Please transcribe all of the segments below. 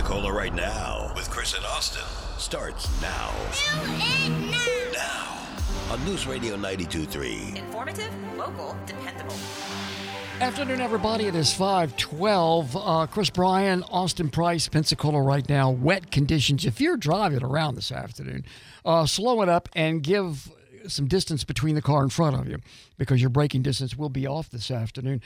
Pensacola right now with Chris and Austin starts now. Now on News Radio 92.3. Informative, local, dependable. Afternoon, everybody. It is 5:12. Chris Bryan, Austin Price, Pensacola right now. Wet conditions. If you're driving around this afternoon, slow it up and give some distance between the car in front of you because your braking distance will be off this afternoon.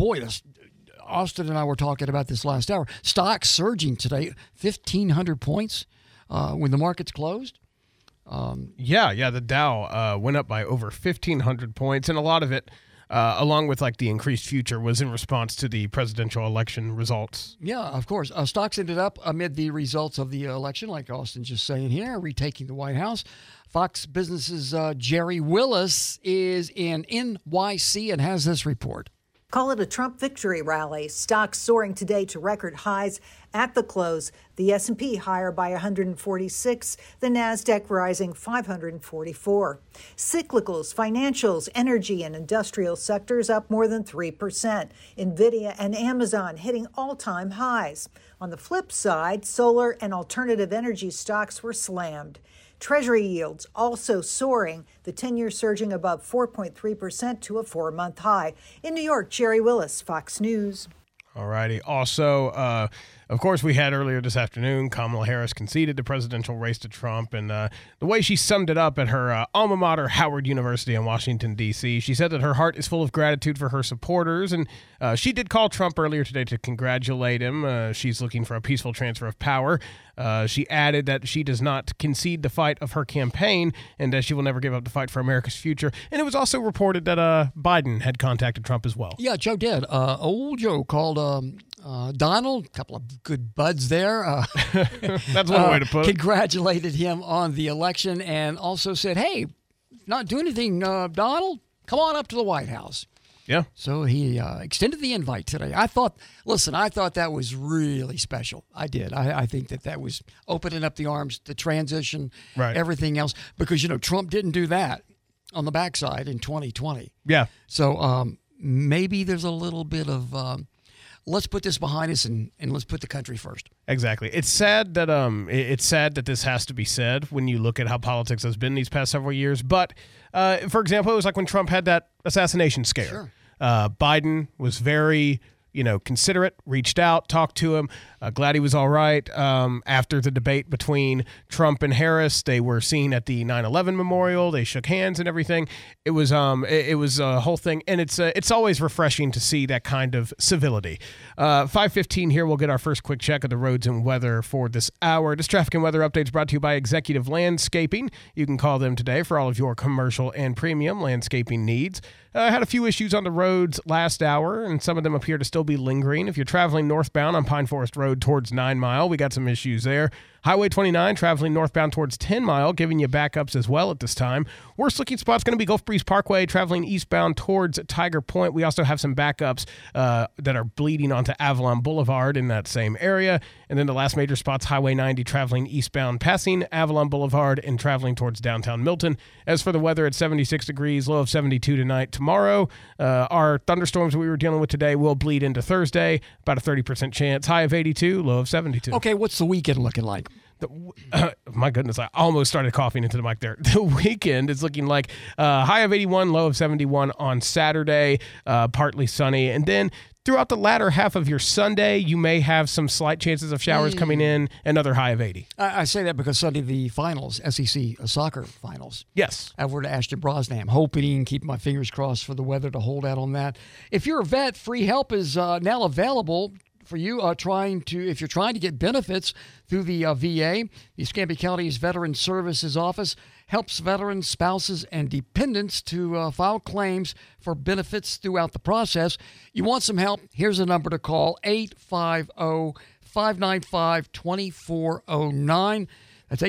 Austin and I were talking about this last hour. Stocks surging today, 1,500 points when the market's closed. The Dow went up by over 1,500 points, and a lot of it, along with like the increased future, was in response to the presidential election results. Yeah, of course. Stocks ended up amid the results of the election, like Austin's just saying here, retaking the White House. Fox Business's Jerry Willis is in NYC and has this report. Call it a Trump victory rally. Stocks soaring today to record highs at the close. The S&P higher by 146, the Nasdaq rising 544. Cyclicals, financials, energy, and industrial sectors up more than 3%. Nvidia and Amazon hitting all-time highs. On the flip side, solar and alternative energy stocks were slammed. Treasury yields also soaring, the 10-year surging above 4.3% to a 4-month high. In New York, Jerry Willis, Fox News. All righty. Also, of course, we had earlier this afternoon, Kamala Harris conceded the presidential race to Trump, and the way she summed it up at her alma mater, Howard University in Washington, D.C., she said that her heart is full of gratitude for her supporters, and she did call Trump earlier today to congratulate him. She's looking for a peaceful transfer of power. She added that she does not concede the fight of her campaign and that she will never give up the fight for America's future. And it was also reported that Biden had contacted Trump as well. Yeah, Joe did. Old Joe called Donald, a couple of good buds there. That's one way to put it. Congratulated him on the election and also said, hey, not doing anything, Donald, come on up to the White House. Yeah. So he extended the invite today. I thought that was really special. I did. I think that was opening up the arms, the transition, right, everything else, because, Trump didn't do that on the backside in 2020. Yeah. So maybe there's a little bit of let's put this behind us and let's put the country first. Exactly. It's sad that this has to be said when you look at how politics has been these past several years. But for example, it was like when Trump had that assassination scare. Sure. Biden was very, considerate, reached out, talked to him. Glad he was all right. After the debate between Trump and Harris, they were seen at the 9/11 memorial. They shook hands and everything. It was a whole thing, and it's always refreshing to see that kind of civility. 5:15 here. We'll get our first quick check of the roads and weather for this hour. This traffic and weather update is brought to you by Executive Landscaping. You can call them today for all of your commercial and premium landscaping needs. Had a few issues on the roads last hour, and some of them appear to still be lingering. If you're traveling northbound on Pine Forest Road towards 9 Mile, we got some issues there. Highway 29 traveling northbound towards 10 Mile, giving you backups as well at this time. Worst looking spot's going to be Gulf Breeze Parkway traveling eastbound towards Tiger Point. We also have some backups that are bleeding onto Avalon Boulevard in that same area. And then the last major spot's Highway 90 traveling eastbound, passing Avalon Boulevard and traveling towards downtown Milton. As for the weather, it's 76 degrees, low of 72 tonight. Tomorrow, our thunderstorms we were dealing with today will bleed into Thursday, about a 30% chance. High of 82, low of 72. Okay, what's the weekend looking like? My goodness, I almost started coughing into the mic there. The weekend is looking like high of 81, low of 71 on Saturday, partly sunny. And then throughout the latter half of your Sunday, you may have some slight chances of showers coming in, another high of 80. I say that because Sunday the finals, SEC soccer finals. Yes. Over to Ashton Brosnan. I'm hoping, keep my fingers crossed for the weather to hold out on that. If you're a vet, free help is now available for you if you're trying to get benefits through the VA. The Escambia County's Veteran Services Office helps veterans, spouses, and dependents to file claims for benefits throughout the process. You want some help? Here's a number to call, 850-595-2409. That's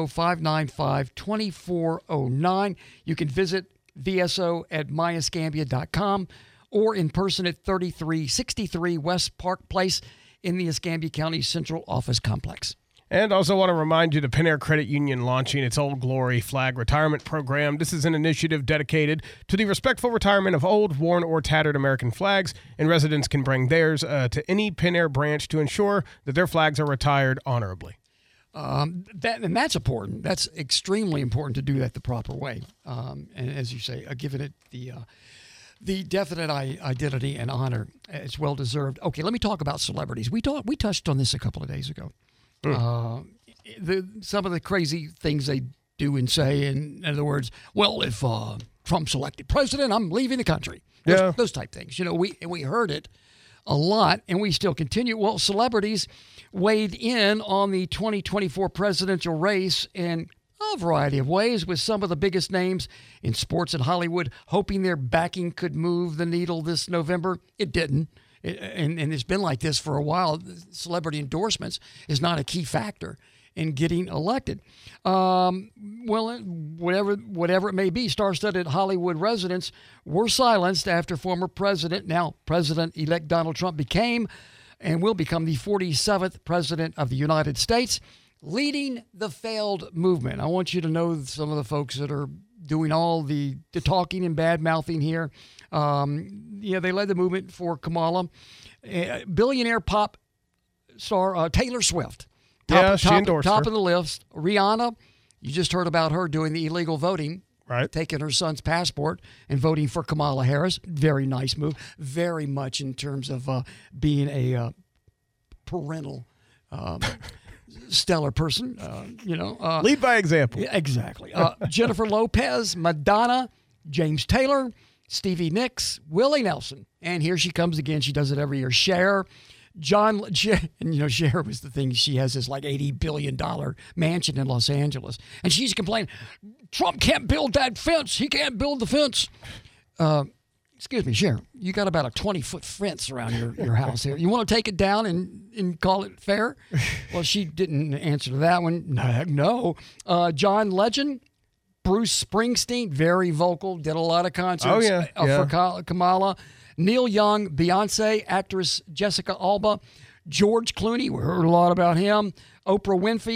850-595-2409. You can visit VSO at myescambia.com or in person at 3363 West Park Place in the Escambia County Central Office Complex. And also want to remind you the Penair Credit Union launching its Old Glory Flag Retirement Program. This is an initiative dedicated to the respectful retirement of old, worn, or tattered American flags, and residents can bring theirs to any Penair branch to ensure that their flags are retired honorably. That's important. That's extremely important to do that the proper way. And as you say, giving it the definite identity and honor. It's well deserved. Okay, let me talk about celebrities. We touched on this a couple of days ago. Some of the crazy things they do and say. In other words, well, if Trump's elected president, I'm leaving the country. Those type things. You know, we heard it a lot, and we still continue. Well, celebrities weighed in on the 2024 presidential race in a variety of ways, with some of the biggest names in sports and Hollywood hoping their backing could move the needle this November. It didn't. And it's been like this for a while. Celebrity endorsements is not a key factor in getting elected. Well, whatever it may be, star-studded Hollywood residents were silenced after former president, now President-elect Donald Trump, became and will become the 47th president of the United States, leading the failed movement. I want you to know some of the folks that are doing all the talking and bad-mouthing here. They led the movement for Kamala. Billionaire pop star Taylor Swift. She endorsed her. Top of the list. Rihanna, you just heard about her doing the illegal voting. Right. Taking her son's passport and voting for Kamala Harris. Very nice move. Very much in terms of being a parental stellar person, lead by example. Exactly. Jennifer Lopez, Madonna, James Taylor, Stevie Nicks, Willie Nelson. And here she comes again. She does it every year. Cher. Cher was the thing. She has this like $80 billion mansion in Los Angeles. And she's complaining, Trump can't build that fence. He can't build the fence. Excuse me, Cher, you got about a 20-foot fence around your house here. You want to take it down and call it fair? Well, she didn't answer to that one. No. John Legend, Bruce Springsteen, very vocal, did a lot of concerts for Kamala. Neil Young, Beyonce, actress Jessica Alba, George Clooney, we heard a lot about him. Oprah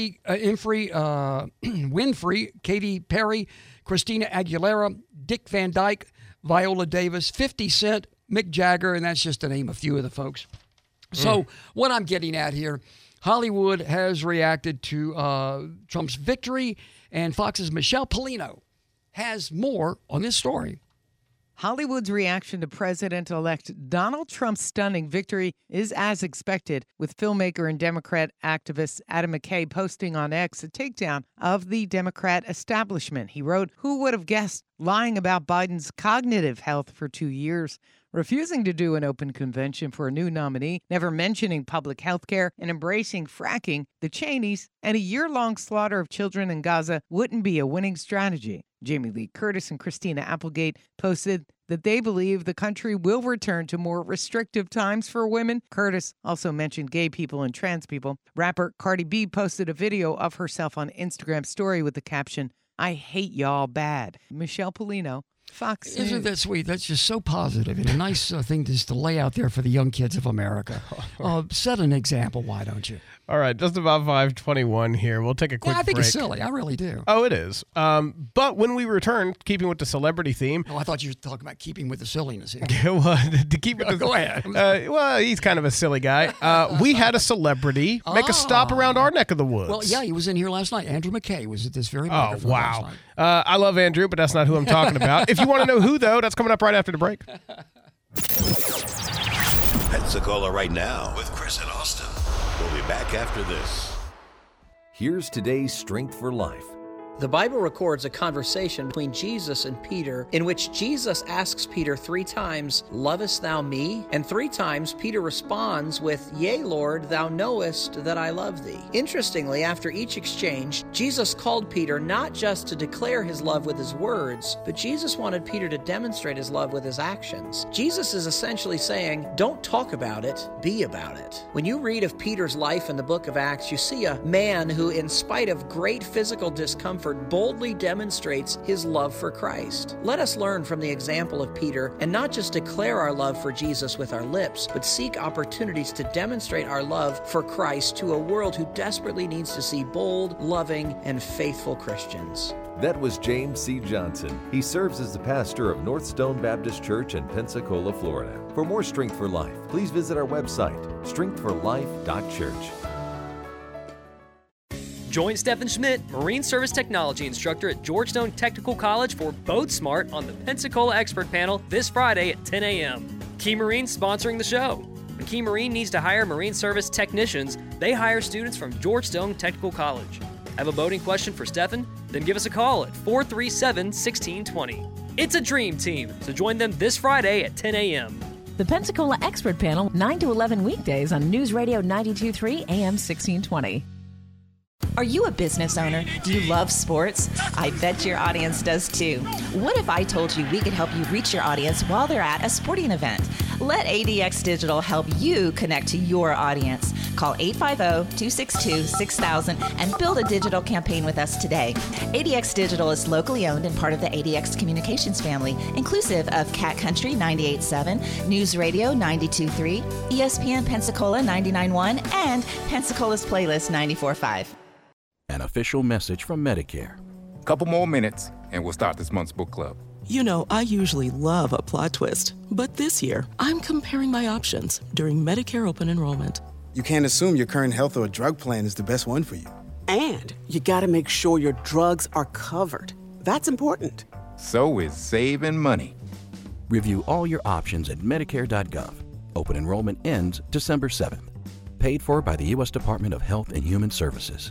Winfrey, Katy Perry, Christina Aguilera, Dick Van Dyke, Viola Davis, 50 Cent, Mick Jagger, and that's just to name a few of the folks. So what I'm getting at here, Hollywood has reacted to Trump's victory, and Fox's Michelle Pollino has more on this story. Hollywood's reaction to President-elect Donald Trump's stunning victory is as expected, with filmmaker and Democrat activist Adam McKay posting on X a takedown of the Democrat establishment. He wrote, "Who would have guessed lying about Biden's cognitive health for 2 years, refusing to do an open convention for a new nominee, never mentioning public health care, and embracing fracking, the Cheneys, and a year-long slaughter of children in Gaza wouldn't be a winning strategy." Jamie Lee Curtis and Christina Applegate posted that they believe the country will return to more restrictive times for women. Curtis also mentioned gay people and trans people. Rapper Cardi B posted a video of herself on Instagram story with the caption, "I hate y'all bad." Michelle Pollino, Fox News. Isn't that sweet? That's just so positive and a nice thing just to lay out there for the young kids of America. Set an example, why don't you? All right, just about 5:21 here. We'll take a quick break. I think it's silly. I really do. Oh, it is. But when we return, keeping with the celebrity theme. Oh, I thought you were talking about keeping with the silliness here. To keep with Go ahead. Well, he's kind of a silly guy. We had a celebrity make a stop around our neck of the woods. Well, yeah, he was in here last night. Andrew McKay was at this very microphone last night. I love Andrew, but that's not who I'm talking about. If you want to know who, though, that's coming up right after the break. Pensacola right now with Chris and Austin. We'll be back after this. Here's today's Strength for Life. The Bible records a conversation between Jesus and Peter in which Jesus asks Peter 3 times, "Lovest thou me?" And 3 times Peter responds with, "Yea, Lord, thou knowest that I love thee." Interestingly, after each exchange, Jesus called Peter not just to declare his love with his words, but Jesus wanted Peter to demonstrate his love with his actions. Jesus is essentially saying, don't talk about it, be about it. When you read of Peter's life in the book of Acts, you see a man who, in spite of great physical discomfort, comfort boldly demonstrates his love for Christ. Let us learn from the example of Peter and not just declare our love for Jesus with our lips, but seek opportunities to demonstrate our love for Christ to a world who desperately needs to see bold, loving, and faithful Christians. That was James C. Johnson. He serves as the pastor of North Stone Baptist Church in Pensacola, Florida. For more Strength for Life, please visit our website, strengthforlife.church. Join Stephen Schmidt, Marine Service Technology Instructor at Georgetown Technical College for Boat Smart on the Pensacola Expert Panel this Friday at 10 a.m. Key Marine's sponsoring the show. When Key Marine needs to hire Marine Service technicians, they hire students from Georgetown Technical College. Have a boating question for Stephen? Then give us a call at 437-1620. It's a dream team, so join them this Friday at 10 a.m. The Pensacola Expert Panel, 9 to 11 weekdays on News Radio 92.3 AM 1620. Are you a business owner? Do you love sports? I bet your audience does too. What if I told you we could help you reach your audience while they're at a sporting event? Let ADX Digital help you connect to your audience. Call 850-262-6000 and build a digital campaign with us today. ADX Digital is locally owned and part of the ADX Communications family, inclusive of Cat Country 98.7, News Radio 92.3, ESPN Pensacola 99.1, and Pensacola's Playlist 94.5. An official message from Medicare. Couple more minutes, and we'll start this month's book club. You know, I usually love a plot twist, but this year, I'm comparing my options during Medicare open enrollment. You can't assume your current health or drug plan is the best one for you. And you gotta make sure your drugs are covered. That's important. So is saving money. Review all your options at Medicare.gov. Open enrollment ends December 7th. Paid for by the U.S. Department of Health and Human Services.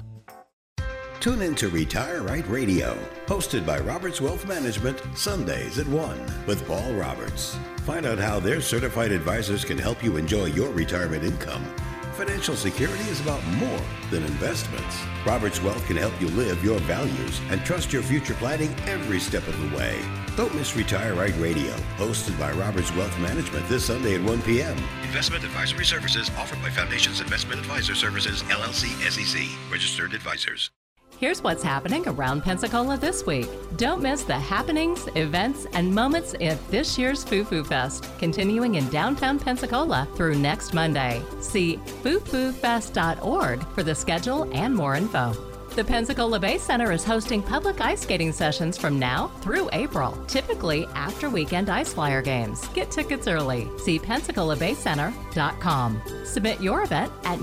Tune in to Retire Right Radio, hosted by Roberts Wealth Management, Sundays at 1 with Paul Roberts. Find out how their certified advisors can help you enjoy your retirement income. Financial security is about more than investments. Roberts Wealth can help you live your values and trust your future planning every step of the way. Don't miss Retire Right Radio, hosted by Roberts Wealth Management this Sunday at 1 p.m. Investment advisory services offered by Foundations Investment Advisor Services, LLC, SEC, registered advisors. Here's what's happening around Pensacola this week. Don't miss the happenings, events, and moments at this year's Foo Fest, continuing in downtown Pensacola through next Monday. See foofoofest.org for the schedule and more info. The Pensacola Bay Center is hosting public ice skating sessions from now through April, typically after weekend ice flyer games. Get tickets early. See PensacolaBayCenter.com. Submit your event at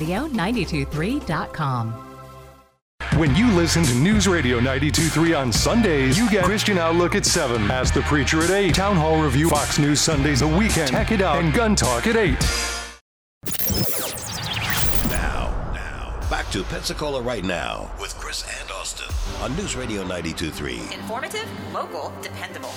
newsradio923.com. When you listen to News Radio 92.3 on Sundays, you get Christian Outlook at 7, Ask the Preacher at 8, Town Hall Review, Fox News Sundays The Weekend, Tech It Out, and Gun Talk at 8. Now, back to Pensacola Right Now with Chris and Austin on News Radio 92.3. Informative, local, dependable.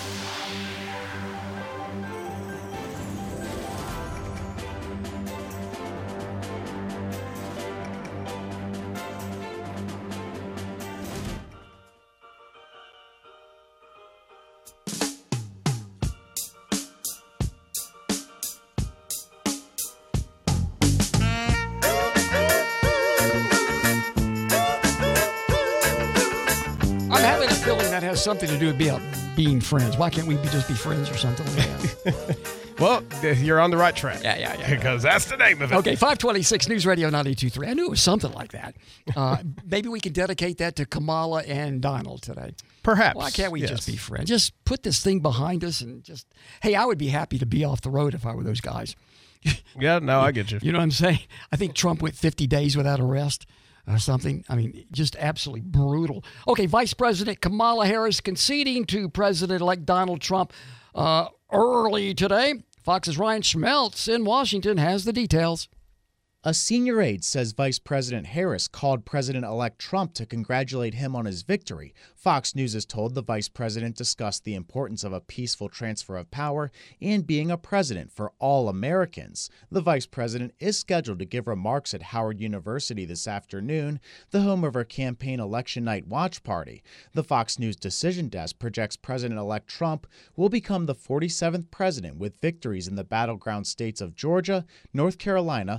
That has something to do with being friends. Why can't we just be friends or something like that? Well, you're on the right track. Yeah. Because that's the name of it. Okay, 526 News Radio 92.3. I knew it was something like that. Maybe we can dedicate that to Kamala and Donald today. Perhaps. Why can't we just be friends? Just put this thing behind us and just, hey, I would be happy to be off the road if I were those guys. Yeah, no, I get you. You know what I'm saying? I think Trump went 50 days without arrest. Or something. I mean, just absolutely brutal. Okay, Vice President Kamala Harris conceding to President-elect Donald Trump early today. Fox's Ryan Schmeltz in Washington has the details. A senior aide says Vice President Harris called President-elect Trump to congratulate him on his victory. Fox News is told the vice president discussed the importance of a peaceful transfer of power and being a president for all Americans. The vice president is scheduled to give remarks at Howard University this afternoon, the home of her campaign election night watch party. The Fox News decision desk projects President-elect Trump will become the 47th president with victories in the battleground states of Georgia, North Carolina, Pennsylvania,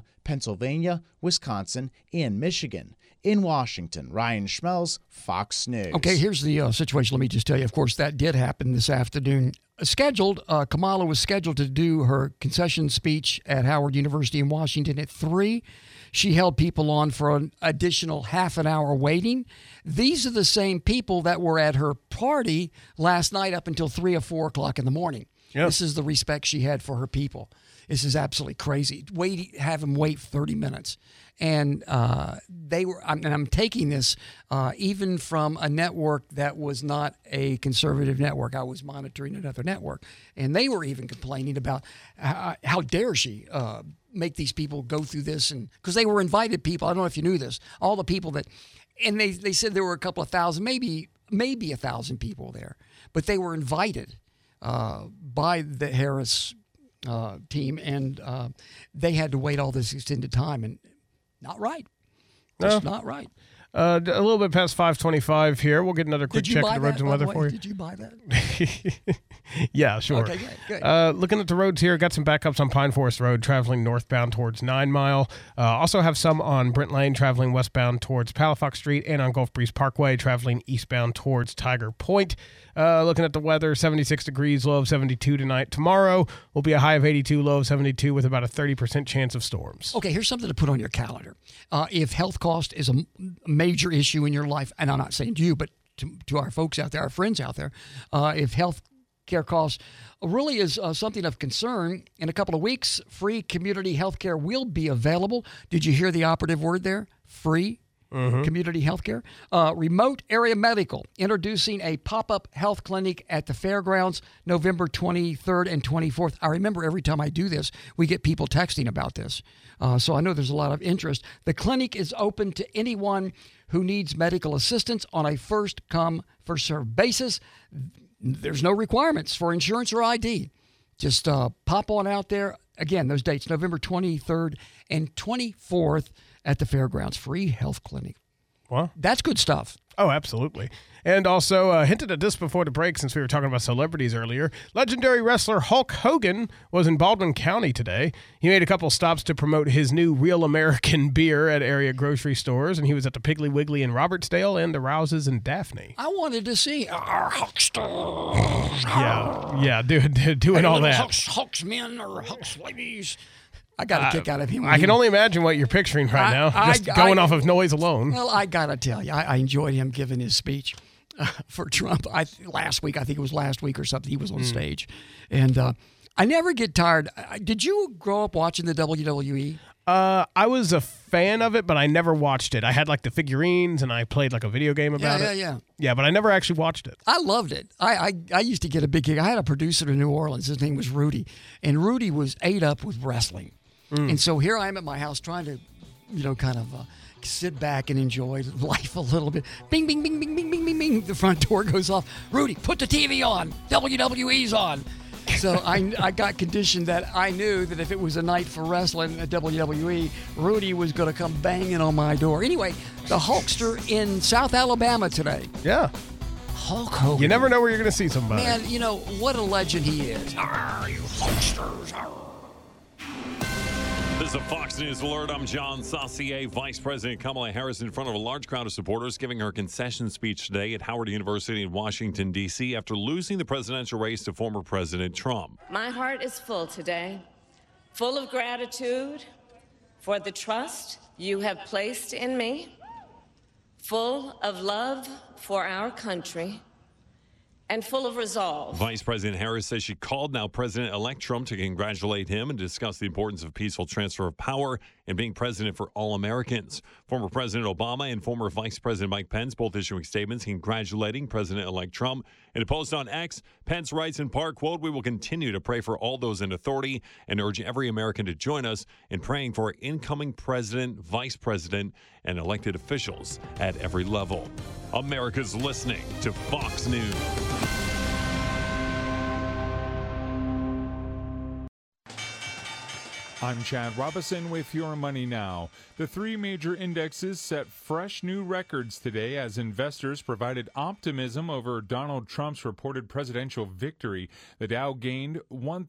Pennsylvania, Wisconsin, and Michigan. In Washington, Ryan Schmelz, Fox News. Okay, here's the situation. Let me just tell you, of course, that did happen this afternoon. Kamala was scheduled to do her concession speech at Howard University in Washington at 3. She held people on for an additional half an hour waiting. These are the same people that were at her party last night up until 3 or 4 o'clock in the morning. Yep. This is the respect she had for her people. This is absolutely crazy. Have them wait 30 minutes. And I'm taking this even from a network that was not a conservative network. I was monitoring another network. And they were even complaining about how dare she make these people go through this. And because they were invited people. I don't know if you knew this. All the people that, and they said there were a couple of thousand, maybe 1,000 people there. But they were invited by the Harris team, and they had to wait all this extended time, and not right. Just not right. A little bit past 5:25 here. We'll get another quick check of the roads and weather for you. Did you buy that? Yeah, sure. Okay, good. Looking at the roads here, got some backups on Pine Forest Road traveling northbound towards 9 Mile. Also have some on Brent Lane traveling westbound towards Palafox Street, and on Gulf Breeze Parkway traveling eastbound towards Tiger Point. Looking at the weather, 76 degrees, low of 72 tonight. Tomorrow will be a high of 82, low of 72 with about a 30% chance of storms. Okay, here's something to put on your calendar. If health cost is a major issue in your life, and I'm not saying to you, but to our folks out there, our friends out there, if health care costs really is something of concern, in a couple of weeks, free community health care will be available. Did you hear the operative word there? Free. Community health care. Remote Area Medical, introducing a pop-up health clinic at the fairgrounds November 23rd and 24th. I remember every time I do this, we get people texting about this. So I know there's a lot of interest. The clinic is open to anyone who needs medical assistance on a first-come, first-served basis. There's no requirements for insurance or ID. Just pop on out there. Again, those dates, November 23rd and 24th at the fairgrounds. Free health clinic. Well, that's good stuff. Oh, absolutely. And also hinted at this before the break, since we were talking about celebrities earlier. Legendary wrestler Hulk Hogan was in Baldwin County today. He made a couple stops to promote his new Real American beer at area grocery stores, and he was at the Piggly Wiggly in Robertsdale and the Rouses in Daphne. I wanted to see our Hulksters. Yeah, doing all that. Hulksmen or Hulks ladies. I got a kick out of him. I can only image what you're picturing right now, just going off of noise alone. Well, I got to tell you, I enjoyed him giving his speech for Trump. Last week, I think it was last week or something, he was on stage. And I never get tired. Did you grow up watching the WWE? I was a fan of it, but I never watched it. I had like the figurines, and I played like a video game about it. Yeah, but I never actually watched it. I loved it. I used to get a big kick. I had a producer in New Orleans. His name was Rudy. And Rudy was ate up with wrestling. And so here I am at my house trying to, kind of sit back and enjoy life a little bit. Bing, bing, bing, bing, bing, bing, bing, bing. The front door goes off. Rudy, put the TV on. WWE's on. So I got conditioned that I knew that if it was a night for wrestling at WWE, Rudy was going to come banging on my door. Anyway, the Hulkster in South Alabama today. Yeah. Hulk Hogan. You never know where you're going to see somebody. Man, what a legend he is. Arr, you Hulksters. Arr. This is a Fox News Alert. I'm John Saucier. Vice President Kamala Harris in front of a large crowd of supporters giving her concession speech today at Howard University in Washington, D.C. after losing the presidential race to former President Trump. My heart is full today, full of gratitude for the trust you have placed in me, full of love for our country, and full of resolve. Vice President Harris says she called now President-elect Trump to congratulate him and discuss the importance of peaceful transfer of power and being president for all Americans. Former President Obama and former Vice President Mike Pence both issuing statements congratulating President-elect Trump. In a post on X, Pence writes in part, quote, "We will continue to pray for all those in authority and urge every American to join us in praying for our incoming president, vice president, and elected officials at every level." America's listening to Fox News. I'm Chad Robison with Your Money Now. The three major indexes set fresh new records today as investors provided optimism over Donald Trump's reported presidential victory. The Dow gained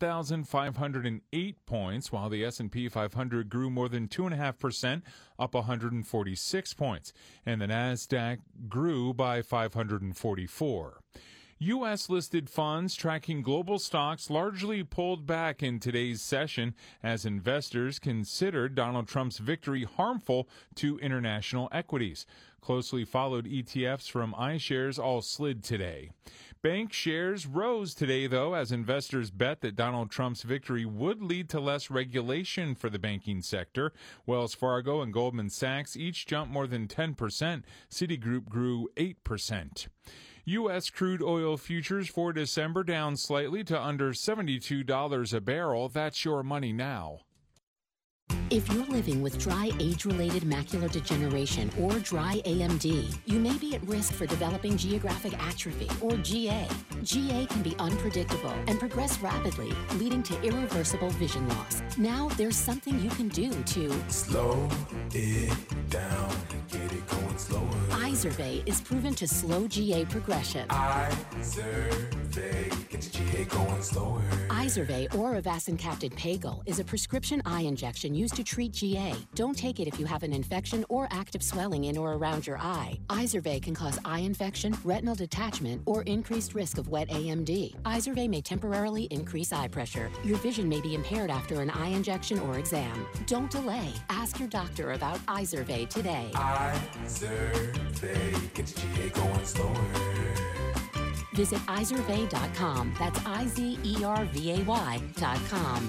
1,508 points, while the S&P 500 grew more than 2.5%, up 146 points, and the Nasdaq grew by 544. U.S.-listed funds tracking global stocks largely pulled back in today's session as investors considered Donald Trump's victory harmful to international equities. Closely followed ETFs from iShares all slid today. Bank shares rose today, though, as investors bet that Donald Trump's victory would lead to less regulation for the banking sector. Wells Fargo and Goldman Sachs each jumped more than 10%. Citigroup grew 8%. U.S. crude oil futures for December down slightly to under $72 a barrel. That's Your Money Now. If you're living with dry age-related macular degeneration or dry AMD, you may be at risk for developing geographic atrophy or GA. GA can be unpredictable and progress rapidly, leading to irreversible vision loss. Now there's something you can do to slow it down, get it going slower. Izervay is proven to slow GA progression. Izervay gets GA going slower. Izervay or avacincaptad pagel is a prescription eye injection used to treat GA. Don't take it if you have an infection or active swelling in or around your eye. Izervay can cause eye infection, retinal detachment, or increased risk of wet AMD. Izervay may temporarily increase eye pressure. Your vision may be impaired after an eye injection or exam. Don't delay. Ask your doctor about Izervay today. Izervay gets GA going slower. Visit Izervay.com. That's IZERVAY.com.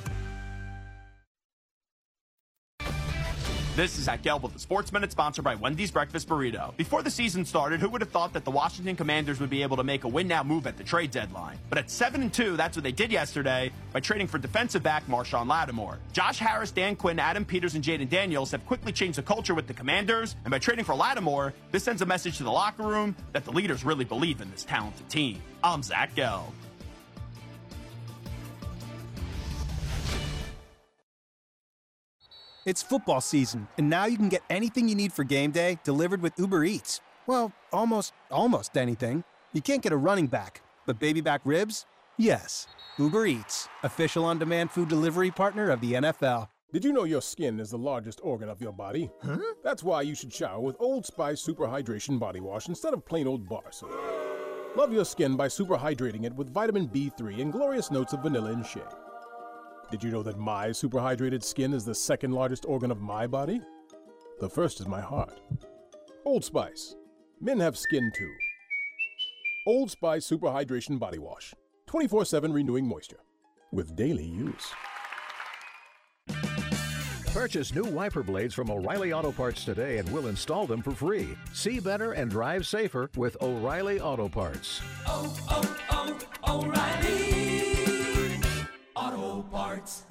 This is Zach Gelb with the Sports Minute, sponsored by Wendy's Breakfast Burrito. Before the season started, who would have thought that the Washington Commanders would be able to make a win-now move at the trade deadline? But at 7-2, that's what they did yesterday by trading for defensive back Marshawn Lattimore. Josh Harris, Dan Quinn, Adam Peters, and Jaden Daniels have quickly changed the culture with the Commanders, and by trading for Lattimore, this sends a message to the locker room that the leaders really believe in this talented team. I'm Zach Gelb. It's football season, and now you can get anything you need for game day delivered with Uber Eats. Well, almost anything. You can't get a running back, but baby back ribs? Yes. Uber Eats, official on-demand food delivery partner of the NFL. Did you know your skin is the largest organ of your body? Huh? That's why you should shower with Old Spice Super Hydration Body Wash instead of plain old bar soap. Love your skin by super hydrating it with vitamin B3 and glorious notes of vanilla and shea. Did you know that my super hydrated skin is the second largest organ of my body? The first is my heart. Old Spice. Men have skin too. Old Spice Super Hydration Body Wash. 24/7 renewing moisture. With daily use. Purchase new wiper blades from O'Reilly Auto Parts today and we'll install them for free. See better and drive safer with O'Reilly Auto Parts. O'Reilly Auto Parts.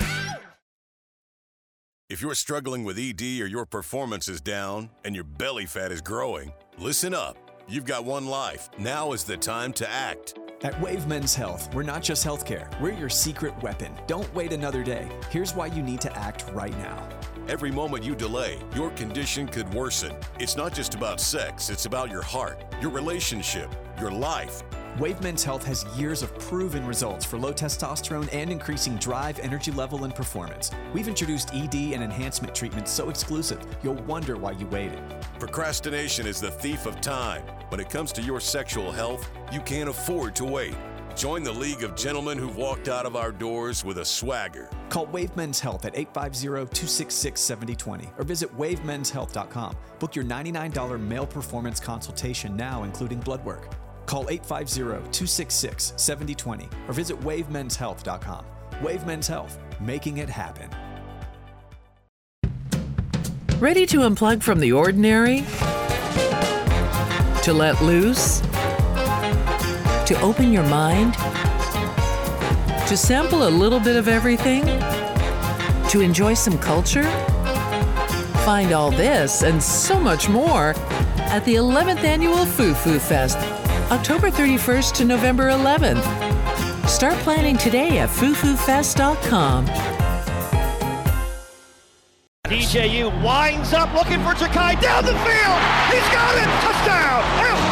If you're struggling with ED or your performance is down and your belly fat is growing, listen up. You've got one life. Now is the time to act. At Wave Men's Health, we're not just healthcare. We're your secret weapon. Don't wait another day. Here's why you need to act right now. Every moment you delay, your condition could worsen. It's not just about sex. It's about your heart, your relationship, your life. Wave Men's Health has years of proven results for low testosterone and increasing drive, energy level, and performance. We've introduced ED and enhancement treatments so exclusive, you'll wonder why you waited. Procrastination is the thief of time. When it comes to your sexual health, you can't afford to wait. Join the League of Gentlemen who've walked out of our doors with a swagger. Call Wave Men's Health at 850-266-7020 or visit wavemenshealth.com. Book your $99 male performance consultation now, including blood work. Call 850-266-7020 or visit wavemenshealth.com. Wave Men's Health, making it happen. Ready to unplug from the ordinary? To let loose? To open your mind? To sample a little bit of everything? To enjoy some culture? Find all this and so much more at the 11th Annual Foo Foo Fest, October 31st to November 11th. Start planning today at foofofest.com. DJU winds up looking for Jakai down the field. He's got it. Touchdown.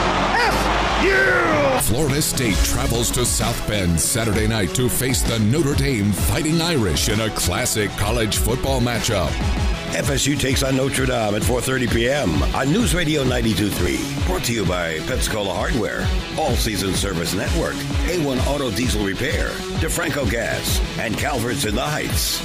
FSU. Florida State travels to South Bend Saturday night to face the Notre Dame Fighting Irish in a classic college football matchup. FSU takes on Notre Dame at 4:30 p.m. on News Radio 92.3. Brought to you by Pensacola Hardware, All Season Service Network, A1 Auto Diesel Repair, DeFranco Gas, and Calvert's in the Heights.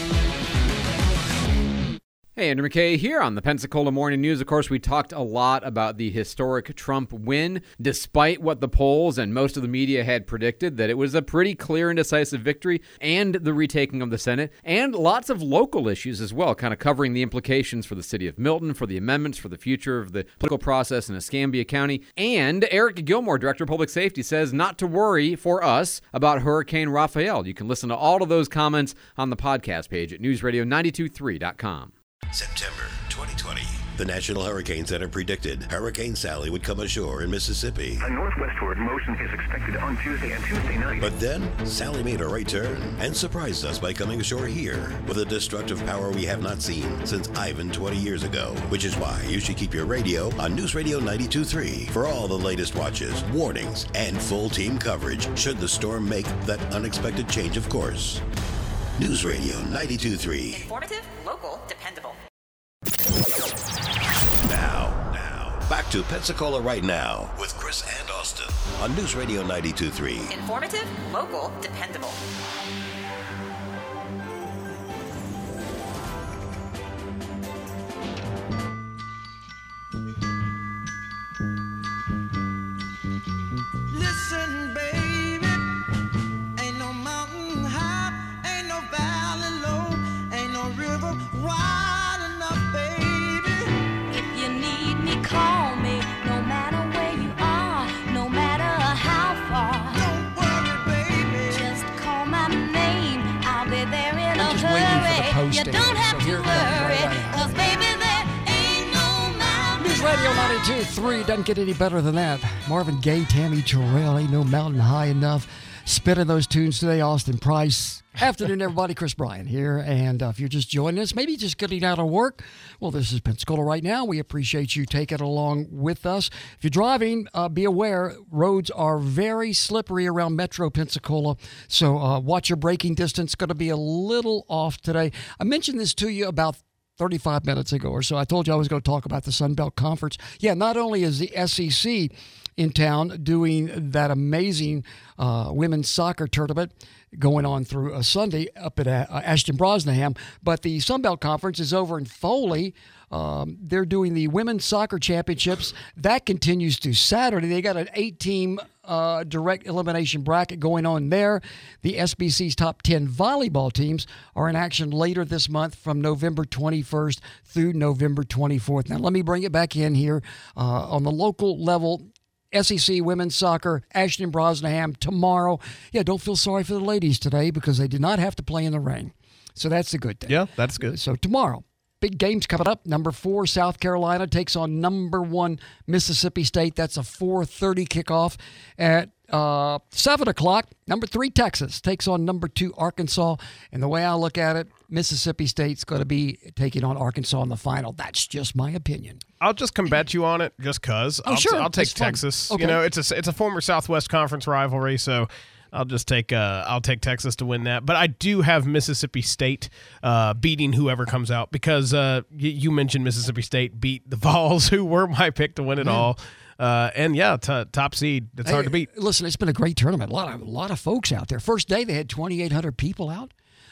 Hey, Andrew McKay here on the Pensacola Morning News. Of course, we talked a lot about the historic Trump win, despite what the polls and most of the media had predicted, that it was a pretty clear and decisive victory, and the retaking of the Senate, and lots of local issues as well, kind of covering the implications for the city of Milton, for the amendments, for the future of the political process in Escambia County. And Eric Gilmore, Director of Public Safety, says not to worry for us about Hurricane Rafael. You can listen to all of those comments on the podcast page at newsradio923.com. September 2020. The National Hurricane Center predicted Hurricane Sally would come ashore in Mississippi. A northwestward motion is expected on Tuesday and Tuesday night. But then, Sally made a right turn and surprised us by coming ashore here with a destructive power we have not seen since Ivan 20 years ago. Which is why you should keep your radio on News Radio 92.3 for all the latest watches, warnings, and full team coverage should the storm make that unexpected change of course. News Radio 92.3. Informative, local, dependable. Now, back to Pensacola Right Now with Chris and Austin on News Radio 92.3. Informative, local, dependable. Listen, baby, ain't no mountain high, ain't no valley low, ain't no river wide enough, baby. If you need me, call me, no matter where you are, no matter how far. Don't worry, baby, just call my name, I'll be there in I'm a just waiting for the hurry. post You to don't hit, have so to here it comes worry, right now. 'cause baby, there ain't no mountain. News Radio 92.3 doesn't get any better than that. Marvin Gaye, Tammy Terrell, ain't no mountain high enough. Spinning those tunes today, Austin Price. Afternoon, everybody. Chris Bryan here. And if you're just joining us, maybe just getting out of work, well, this is Pensacola Right Now. We appreciate you taking it along with us. If you're driving, be aware, roads are very slippery around Metro Pensacola. So watch your braking distance. Going to be a little off today. I mentioned this to you about 35 minutes ago or so. I told you I was going to talk about the Sun Belt Conference. Yeah, not only is the SEC in town doing that amazing women's soccer tournament going on through Sunday up at Ashton Brosnahan, but the Sun Belt Conference is over in Foley. They're doing the Women's Soccer Championships. That continues to Saturday. They got an 8-team direct elimination bracket going on there. The SBC's top 10 volleyball teams are in action later this month from November 21st through November 24th. Now, let me bring it back in here on the local level. SEC Women's Soccer, Ashton Brosnahan tomorrow. Yeah, don't feel sorry for the ladies today because they did not have to play in the rain. So that's the good thing. Yeah, that's good. So tomorrow, big games coming up. Number 4, South Carolina takes on number 1, Mississippi State. That's a 4:30 kickoff. At 7 o'clock, number 3, Texas takes on number 2, Arkansas. And the way I look at it, Mississippi State's going to be taking on Arkansas in the final. That's just my opinion. I'll just combat you on it just because. Sure. I'll take That's fun. Texas. Okay. You know, it's a former Southwest Conference rivalry, so I'll just take Texas to win that. But I do have Mississippi State beating whoever comes out because you mentioned Mississippi State beat the Vols, who were my pick to win it all. And yeah, top seed. It's hard to beat. Listen, it's been a great tournament. A lot of folks out there. First day, they had 2,800 people out.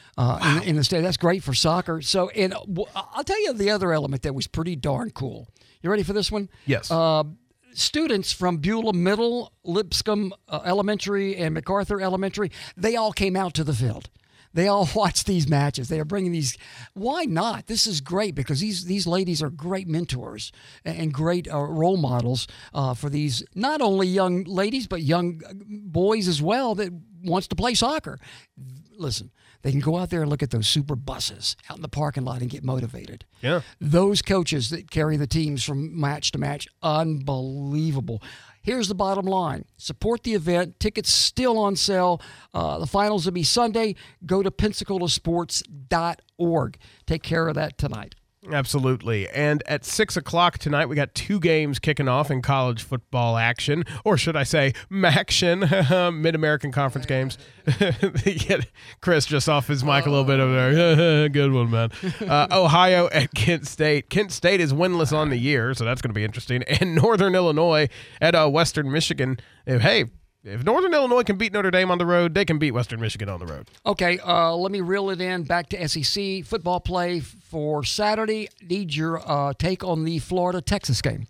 In the state. That's great for soccer. So, and I'll tell you the other element that was pretty darn cool. You ready for this one? Yes. Students from Beulah Middle, Lipscomb Elementary, and MacArthur Elementary, they all came out to the field. They all watched these matches. They are bringing these. Why not? This is great because these ladies are great mentors and great role models for these not only young ladies but young boys as well that wants to play soccer. Listen, they can go out there and look at those super buses out in the parking lot and get motivated. Yeah. Those coaches that carry the teams from match to match, unbelievable. Here's the bottom line. Support the event. Tickets still on sale. The finals will be Sunday. Go to PensacolaSports.org. Take care of that tonight. Absolutely. And at 6 o'clock tonight, we got 2 games kicking off in college football action, or should I say MACtion, Mid-American Conference games. Get Chris just off his mic a little bit over there. Good one, man. Ohio at Kent State. Kent State is winless on the year, so that's going to be interesting. And Northern Illinois at Western Michigan. If Northern Illinois can beat Notre Dame on the road, they can beat Western Michigan on the road. Okay, let me reel it in back to SEC football play for Saturday. Need your take on the Florida-Texas game.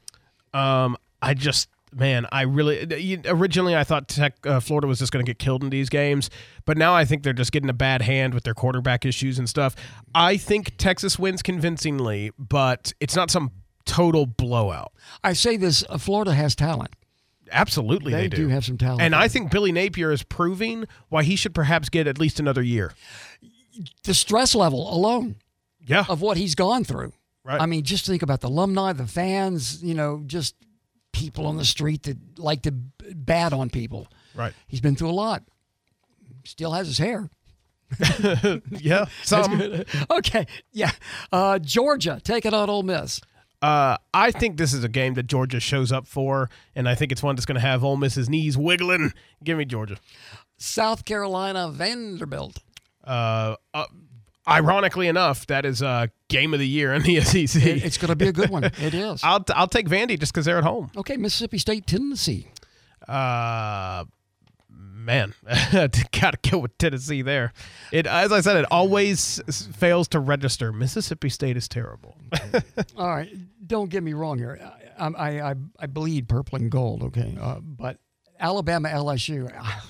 Originally I thought Florida was just going to get killed in these games, but now I think they're just getting a bad hand with their quarterback issues and stuff. I think Texas wins convincingly, but it's not some total blowout. I say this, Florida has talent. Absolutely, they do have some talent. And I think Billy Napier is proving why he should perhaps get at least another year. The stress level alone of what he's gone through. Right. I mean, just think about the alumni, the fans, just people on the street that like to bat on people. Right. He's been through a lot. Still has his hair. Yeah. Some. Okay. Yeah. Georgia, take it on Ole Miss. I think this is a game that Georgia shows up for, and I think it's one that's going to have Ole Miss's knees wiggling. Give me Georgia. South Carolina, Vanderbilt. Ironically enough, that is game of the year in the SEC. It's going to be a good one. It is. I'll take Vandy just because they're at home. Okay, Mississippi State, Tennessee. Man, got to go with Tennessee there. As I said, it always fails to register. Mississippi State is terrible. All right, don't get me wrong here. I bleed purple and gold, okay? But Alabama, LSU.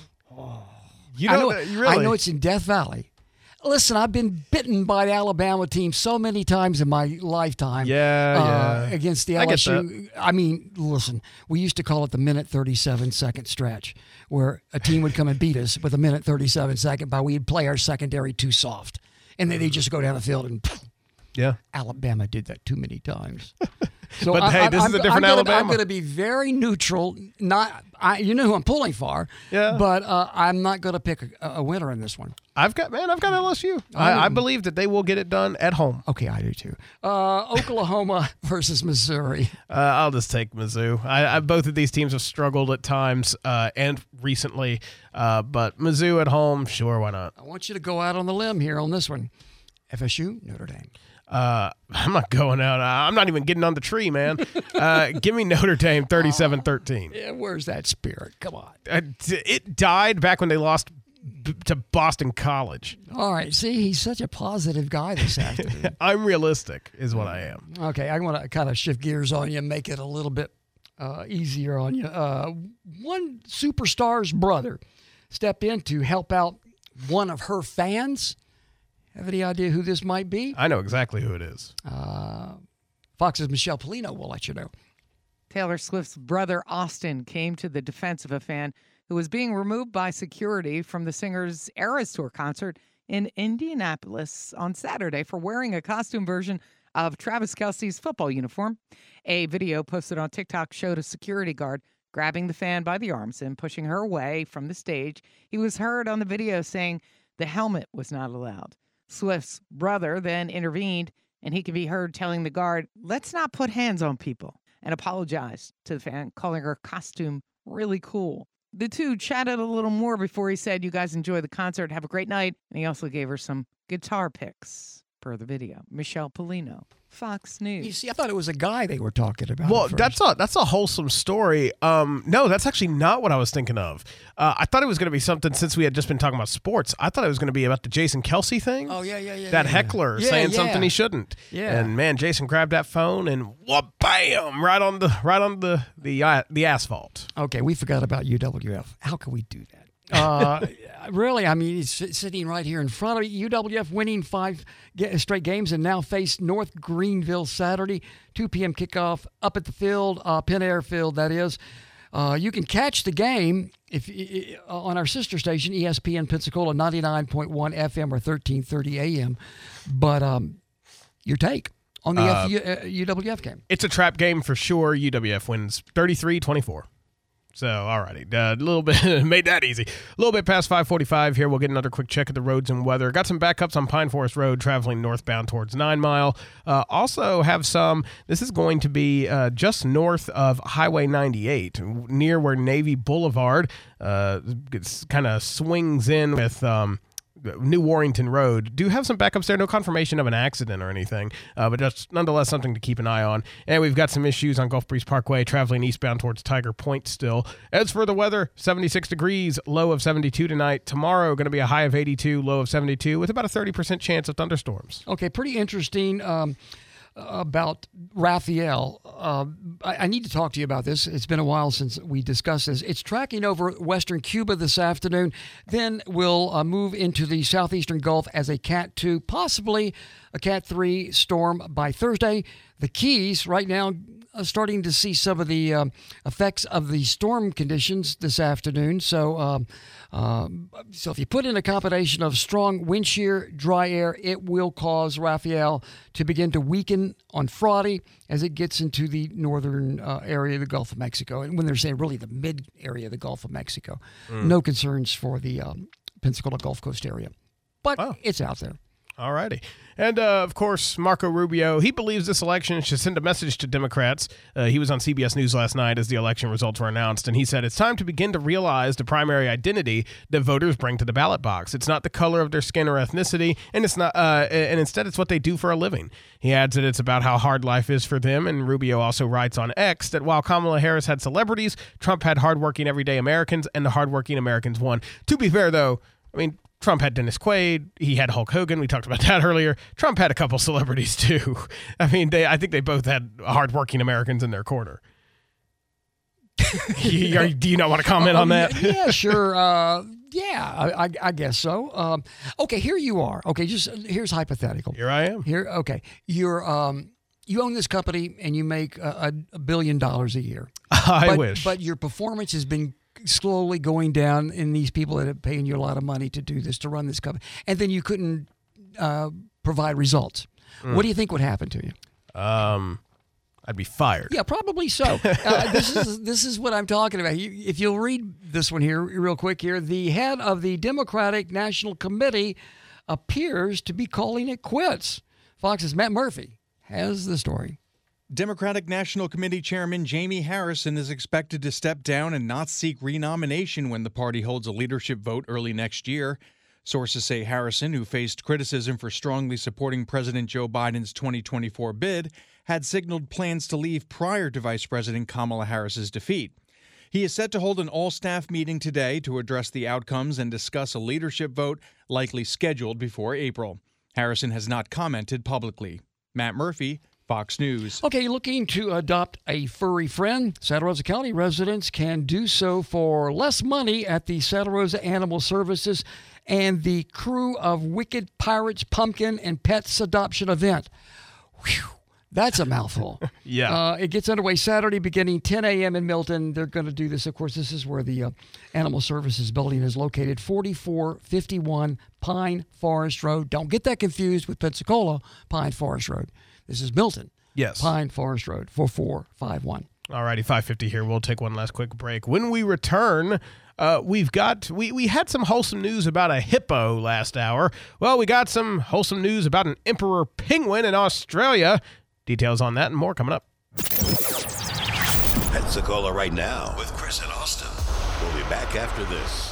I know it's in Death Valley. Listen, I've been bitten by the Alabama team so many times in my lifetime. Against the LSU. I mean, listen, we used to call it the minute 37-second stretch, where a team would come and beat us with a minute 37-second, but we'd play our secondary too soft, and then they'd just go down the field and. Yeah, Alabama did that too many times. So but hey, this is a different Alabama. I'm going to be very neutral. You know who I'm pulling for. Yeah. But I'm not going to pick a winner in this one. I've got LSU. I believe that they will get it done at home. Okay, I do too. Oklahoma versus Missouri. I'll just take Mizzou. Both of these teams have struggled at times and recently, but Mizzou at home, sure, why not? I want you to go out on the limb here on this one. FSU, Notre Dame. I'm not going out. I'm not even getting on the tree, man. Give me Notre Dame 37-13. Yeah, where's that spirit? Come on. It died back when they lost to Boston College. All right. See, he's such a positive guy this afternoon. I'm realistic is what I am. Okay. I want to kind of shift gears on you and make it a little bit easier on you. One superstar's brother stepped in to help out one of her fans. Have any idea who this might be? I know exactly who it is. Fox's Michelle Polino will let you know. Taylor Swift's brother Austin came to the defense of a fan who was being removed by security from the singer's Eras Tour concert in Indianapolis on Saturday for wearing a costume version of Travis Kelce's football uniform. A video posted on TikTok showed a security guard grabbing the fan by the arms and pushing her away from the stage. He was heard on the video saying the helmet was not allowed. Swift's brother then intervened, and he can be heard telling the guard, "Let's not put hands on people," and apologized to the fan, calling her costume really cool. The two chatted a little more before he said, "You guys enjoy the concert. Have a great night." And he also gave her some guitar picks per the video. Michelle Polino, Fox News. You see, I thought it was a guy they were talking about. Well, that's a wholesome story. No, that's actually not what I was thinking of. I thought it was going to be something, since we had just been talking about sports. I thought it was going to be about the Jason Kelce thing. Oh, yeah. That heckler saying something he shouldn't. Yeah. And man, Jason grabbed that phone and bam, right on the asphalt. Okay, we forgot about UWF. How can we do that? Really, I mean, it's sitting right here in front of you. UWF winning 5 straight games and now face North Greenville Saturday, 2 p.m. kickoff up at the field, Penn Air Field, that is. You can catch the game on our sister station, ESPN Pensacola, 99.1 FM or 1330 AM. But your take on the UWF game? It's a trap game for sure. UWF wins 33-24. So, all righty. A little bit, made that easy. A little bit past 5:45 here. We'll get another quick check of the roads and weather. Got some backups on Pine Forest Road traveling northbound towards 9 Mile. Also have some, this is going to be just north of Highway 98, near where Navy Boulevard kind of swings in with New Warrington Road. Do have some backups there. No confirmation of an accident or anything, but just nonetheless something to keep an eye on. And we've got some issues on Gulf Breeze Parkway traveling eastbound towards Tiger Point still. As for the weather, 76 degrees, low of 72 tonight. Tomorrow going to be a high of 82, low of 72 with about a 30% chance of thunderstorms. Okay, pretty interesting about Raphael. I need to talk to you about this. It's been a while since we discussed this. It's tracking over western Cuba this afternoon, then will move into the southeastern Gulf as a Cat 2, possibly a Cat 3 storm by Thursday. The Keys right now starting to see some of the effects of the storm conditions this afternoon. So if you put in a combination of strong wind shear, dry air, it will cause Raphael to begin to weaken on Friday as it gets into the northern area of the Gulf of Mexico. And when they're saying really the mid area of the Gulf of Mexico, no concerns for the Pensacola Gulf Coast area. But it's out there. All righty. And, of course, Marco Rubio, he believes this election should send a message to Democrats. He was on CBS News last night as the election results were announced, and he said it's time to begin to realize the primary identity that voters bring to the ballot box. It's not the color of their skin or ethnicity, and it's not, and instead it's what they do for a living. He adds that it's about how hard life is for them, and Rubio also writes on X that while Kamala Harris had celebrities, Trump had hardworking everyday Americans, and the hardworking Americans won. To be fair, though, I mean, Trump had Dennis Quaid. He had Hulk Hogan. We talked about that earlier. Trump had a couple celebrities, too. I mean, I think they both had hardworking Americans in their corner. Do you not want to comment on that? Yeah, sure. I guess so. Okay, here you are. Okay, here's hypothetical. Here I am. Okay. You own this company and you make $1 billion a year. I wish. But your performance has been slowly going down in these people that are paying you a lot of money to do this, to run this company. And then you couldn't provide results. What do you think would happen to you? I'd be fired. Yeah, probably so. This is what I'm talking about. If you'll read this one here real quick here, the head of the Democratic National Committee appears to be calling it quits. Fox's Matt Murphy has the story. Democratic National Committee Chairman Jamie Harrison is expected to step down and not seek renomination when the party holds a leadership vote early next year. Sources say Harrison, who faced criticism for strongly supporting President Joe Biden's 2024 bid, had signaled plans to leave prior to Vice President Kamala Harris's defeat. He is set to hold an all-staff meeting today to address the outcomes and discuss a leadership vote likely scheduled before April. Harrison has not commented publicly. Matt Murphy, Fox News. Okay, looking to adopt a furry friend? Santa Rosa County residents can do so for less money at the Santa Rosa Animal Services and the Crew of Wicked Pirates Pumpkin and Pets Adoption event. Whew, that's a mouthful. Yeah. It gets underway Saturday beginning 10 a.m. in Milton. They're going to do this. Of course, this is where the Animal Services building is located, 4451 Pine Forest Road. Don't get that confused with Pensacola Pine Forest Road. This is Milton. Yes. Pine Forest Road, 4451. All righty, 5:50 here. We'll take one last quick break. When we return, we had some wholesome news about a hippo last hour. Well, we got some wholesome news about an emperor penguin in Australia. Details on that and more coming up. Pensacola right now with Chris and Austin. We'll be back after this.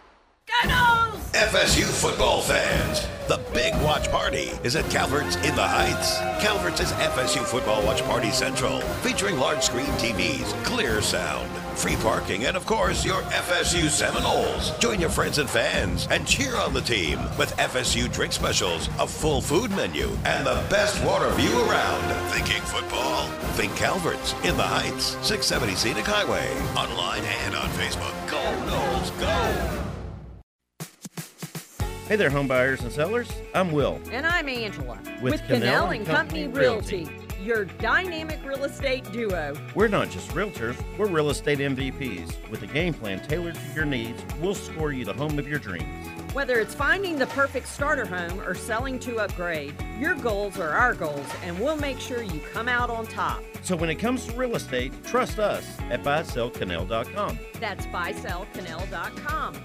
FSU football fans, the big watch party is at Calvert's in the Heights. Calvert's is FSU Football Watch Party Central, featuring large screen TVs, clear sound, free parking, and of course, your FSU Seminoles. Join your friends and fans and cheer on the team with FSU drink specials, a full food menu, and the best water view around. Thinking football? Think Calvert's in the Heights, 670 Scenic Highway, online and on Facebook. Go Noles, go! Hey there, home buyers and sellers. I'm Will. And I'm Angela. With Cannell and Company Realty. your dynamic real estate duo. We're not just realtors, we're real estate MVPs. With a game plan tailored to your needs, we'll score you the home of your dreams. Whether it's finding the perfect starter home or selling to upgrade, your goals are our goals, and we'll make sure you come out on top. So when it comes to real estate, trust us at buysellcanal.com. That's buysellcanal.com.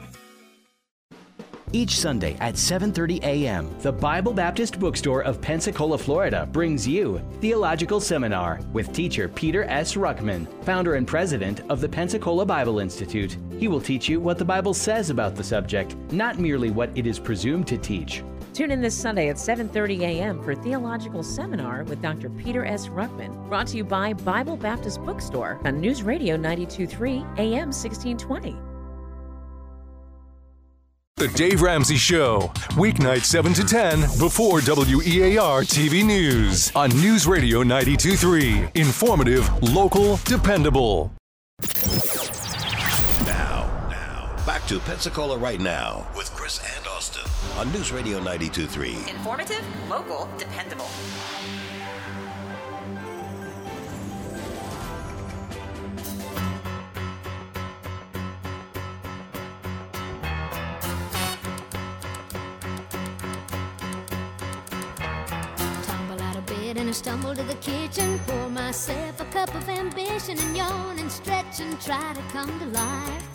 Each Sunday at 7:30 a.m., the Bible Baptist Bookstore of Pensacola, Florida brings you Theological Seminar with teacher Peter S. Ruckman, founder and president of the Pensacola Bible Institute. He will teach you what the Bible says about the subject, not merely what it is presumed to teach. Tune in this Sunday at 7:30 a.m. for Theological Seminar with Dr. Peter S. Ruckman, brought to you by Bible Baptist Bookstore on News Radio 92.3 AM 1620. The Dave Ramsey Show, weeknights 7 to 10 before WEAR TV News on News Radio 92.3. Informative, local, dependable. Now, back to Pensacola Right Now with Chris and Austin on News Radio 92.3. Informative, local, dependable. And I stumble to the kitchen, pour myself a cup of ambition and yawn and stretch and try to come to life.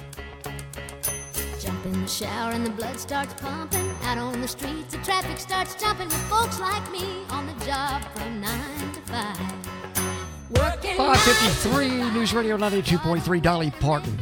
Jump in the shower and the blood starts pumping. Out on the streets, the traffic starts jumping with folks like me on the job from 9 to 5. Working 5:53, News Radio 92.3, Dolly Parton.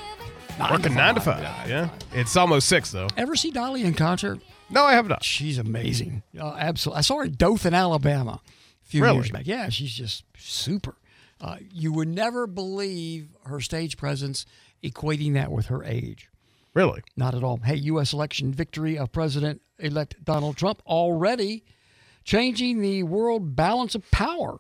Working 9 to 5, yeah. It's almost 6, though. Ever see Dolly in concert? No, I have not. She's amazing. Absolutely. I saw her in Dothan, Alabama a few years back. Yeah, she's just super. You would never believe her stage presence, equating that with her age. Really? Not at all. Hey, U.S. election victory of President-elect Donald Trump already changing the world balance of power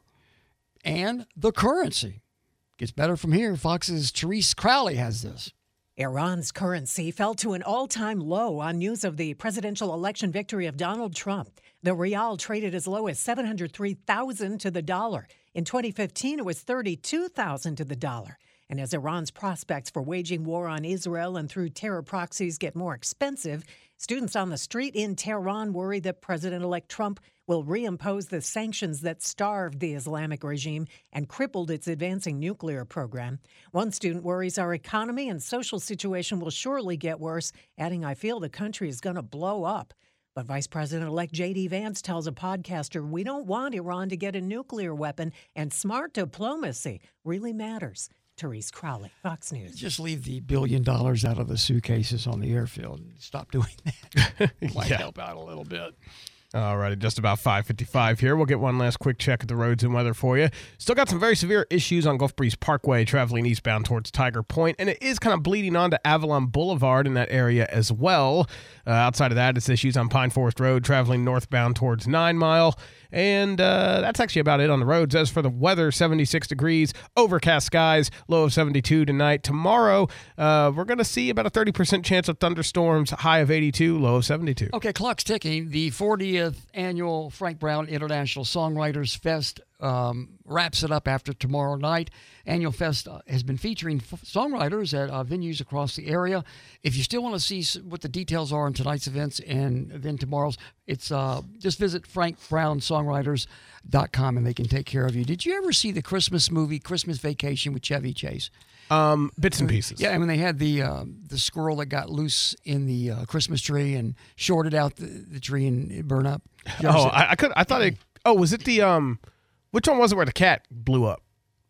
and the currency. Gets better from here. Fox's Therese Crowley has this. Iran's currency fell to an all-time low on news of the presidential election victory of Donald Trump. The rial traded as low as 703,000 to the dollar. In 2015, it was 32,000 to the dollar. And as Iran's prospects for waging war on Israel and through terror proxies get more expensive, students on the street in Tehran worry that President-elect Trump will reimpose the sanctions that starved the Islamic regime and crippled its advancing nuclear program. One student worries our economy and social situation will surely get worse, adding, "I feel the country is going to blow up." But Vice President-elect J.D. Vance tells a podcaster, "We don't want Iran to get a nuclear weapon, and smart diplomacy really matters." Therese Crowley, Fox News. Just leave the $1 billion out of the suitcases on the airfield. Stop doing that. Might help out a little bit. All right, just about 5:55 here. We'll get one last quick check at the roads and weather for you. Still got some very severe issues on Gulf Breeze Parkway traveling eastbound towards Tiger Point, and it is kind of bleeding on to Avalon Boulevard in that area as well. Outside of that, it's issues on Pine Forest Road traveling northbound towards 9 Mile. And that's actually about it on the roads. As for the weather, 76 degrees, overcast skies, low of 72 tonight. Tomorrow, we're going to see about a 30% chance of thunderstorms, high of 82, low of 72. Okay, clock's ticking. The 40th annual Frank Brown International Songwriters Fest wraps it up after tomorrow night. Annual Fest has been featuring songwriters at venues across the area. If you still want to see what the details are on tonight's events and then tomorrow's, it's just visit frankbrownsongwriters.com and they can take care of you. Did you ever see the Christmas movie, Christmas Vacation with Chevy Chase? Bits and pieces. Yeah, I mean, they had the squirrel that got loose in the Christmas tree and shorted out the tree and it burned up. I thought it. Oh, was it the which one was it where the cat blew up?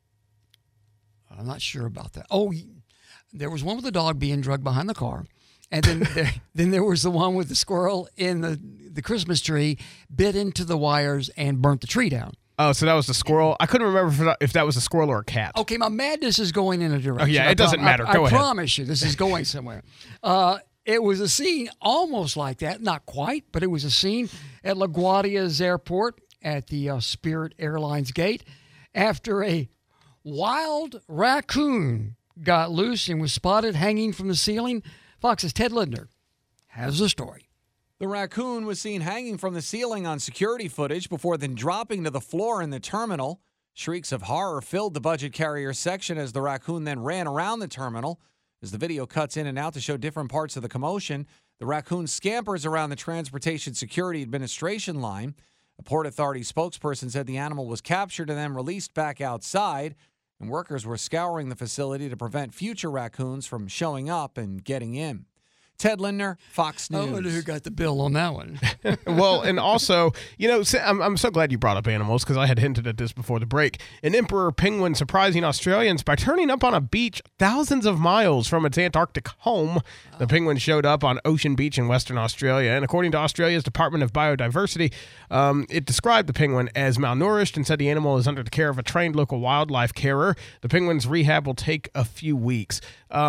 I'm not sure about that. Oh, there was one with the dog being drugged behind the car, and then there was the one with the squirrel in the Christmas tree, bit into the wires and burnt the tree down. Oh, so that was the squirrel. I couldn't remember if that was a squirrel or a cat. Okay, my madness is going in a direction. Oh, yeah, it doesn't matter. Go ahead. I promise you, this is going somewhere. It was a scene almost like that. Not quite, but it was a scene at LaGuardia's airport at the Spirit Airlines gate after a wild raccoon got loose and was spotted hanging from the ceiling. Fox's Ted Lindner has the story. The raccoon was seen hanging from the ceiling on security footage before then dropping to the floor in the terminal. Shrieks of horror filled the budget carrier section as the raccoon then ran around the terminal. As the video cuts in and out to show different parts of the commotion, the raccoon scampers around the Transportation Security Administration line. A Port Authority spokesperson said the animal was captured and then released back outside, and workers were scouring the facility to prevent future raccoons from showing up and getting in. Ted Lindner, Fox News. I wonder who got the bill on that one. Well, and also, I'm so glad you brought up animals because I had hinted at this before the break. An emperor penguin surprising Australians by turning up on a beach thousands of miles from its Antarctic home. The penguin showed up on Ocean Beach in Western Australia, and according to Australia's Department of Biodiversity, it described the penguin as malnourished and said the animal is under the care of a trained local wildlife carer. The penguin's rehab will take a few weeks.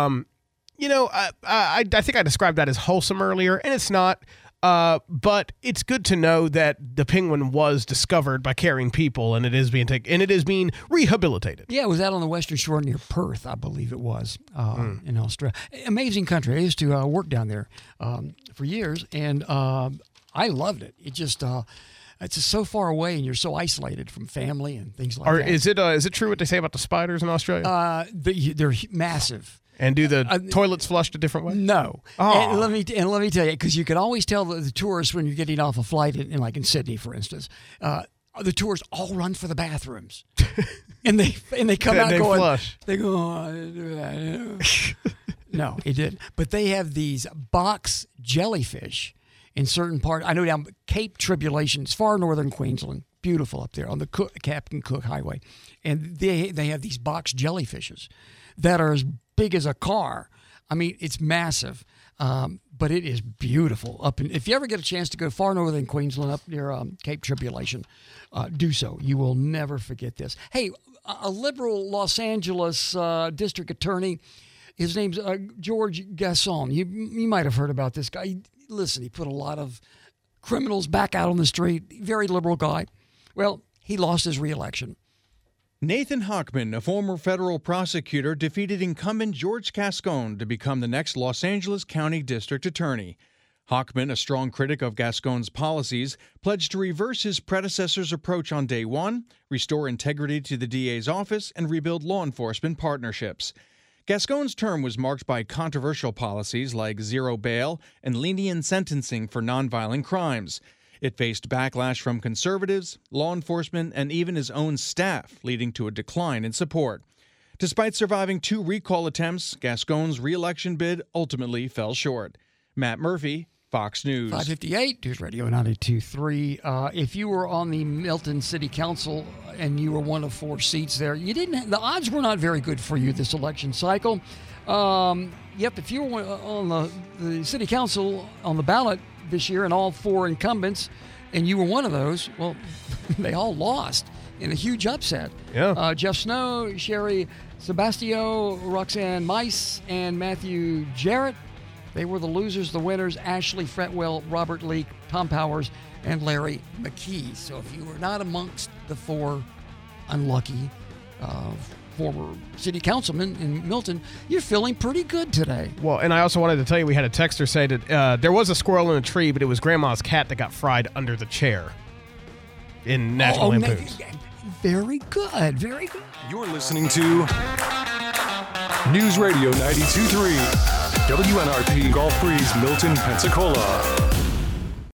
I think I described that as wholesome earlier, and it's not. But it's good to know that the penguin was discovered by caring people, and it is being rehabilitated. Yeah, it was out on the western shore near Perth, I believe it was, in Australia. Amazing country. I used to work down there for years, and I loved it. It just it's just so far away, and you're so isolated from family and things like that. Is it true what they say about the spiders in Australia? They're massive. And do the toilets flush a different way? No. Oh. And let me tell you, because you can always tell the tourists when you're getting off a flight, in Sydney, for instance, the tourists all run for the bathrooms, and they come out going, flush. They go, oh, no, it didn't. But they have these box jellyfish in certain parts. I know down Cape Tribulation, it's far northern Queensland, beautiful up there on the Captain Cook Highway, and they have these box jellyfishes that are as big as a car. I mean, it's massive, but it is beautiful. If you ever get a chance to go far northern Queensland, up near Cape Tribulation, do so. You will never forget this. Hey, a liberal Los Angeles district attorney, his name's George Gascon. You might have heard about this guy. Listen, he put a lot of criminals back out on the street. Very liberal guy. Well, he lost his reelection. Nathan Hochman, a former federal prosecutor, defeated incumbent George Gascon to become the next Los Angeles County District Attorney. Hochman, a strong critic of Gascon's policies, pledged to reverse his predecessor's approach on day one, restore integrity to the DA's office, and rebuild law enforcement partnerships. Gascon's term was marked by controversial policies like zero bail and lenient sentencing for nonviolent crimes. It faced backlash from conservatives, law enforcement, and even his own staff, leading to a decline in support. Despite surviving 2 recall attempts, Gascon's re-election bid ultimately fell short. Matt Murphy, Fox News. 558, News Radio 92.3. If you were on the Milton City Council and you were one of 4 seats there, the odds were not very good for you this election cycle. If you were on the City Council on the ballot this year and all 4 incumbents, and you were one of those, well, they all lost in a huge upset. Yeah. Jeff Snow, Sherry Sebastio, Roxanne Mice, and Matthew Jarrett, they were the losers. The winners, Ashley Fretwell, Robert Leake, Tom Powers, and Larry McKee. So if you were not amongst the 4 unlucky former city councilman in Milton, you're feeling pretty good today. Well, and I also wanted to tell you, we had a texter say that there was a squirrel in a tree, but it was Grandma's cat that got fried under the chair in National Lampoon's. Very good. Very good. You're listening to News Radio 92.3, WNRP Gulf Breeze, Milton, Pensacola.